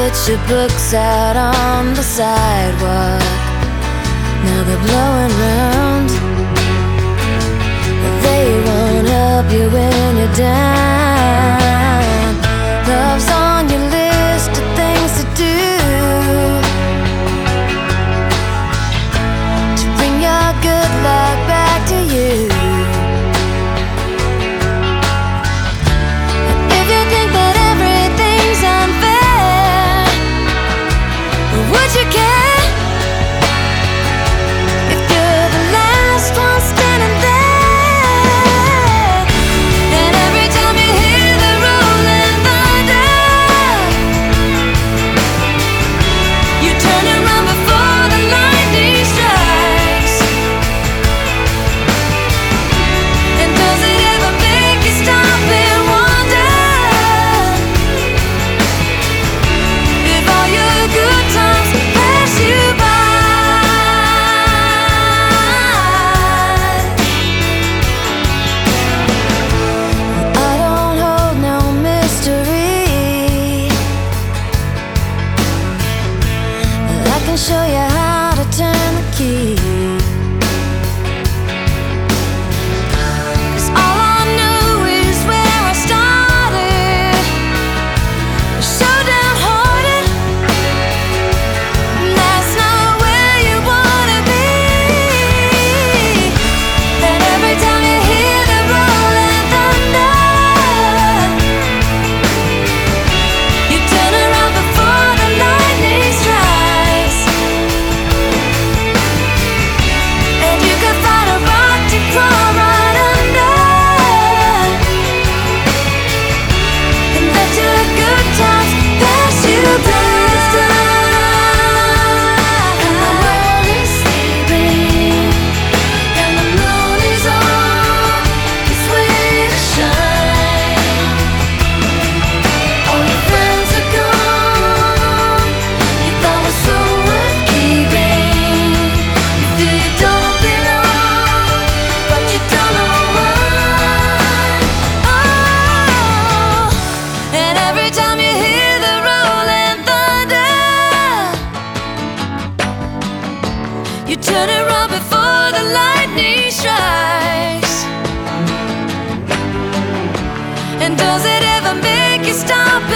put your books out on the sidewalk. Now they're blowing round. They won't help you when you're down. Love's on your list of things to do, to bring your good luck back to you. If you think that everything's unfair, would you care? Show you how to turn the key. 'Cause all I know is where I started, so downhearted. That's not where you wanna be. And every time you hear the rolling thunder, you turn around before the lightning strikes. You turn around before the lightning strikes. And does it ever make you stop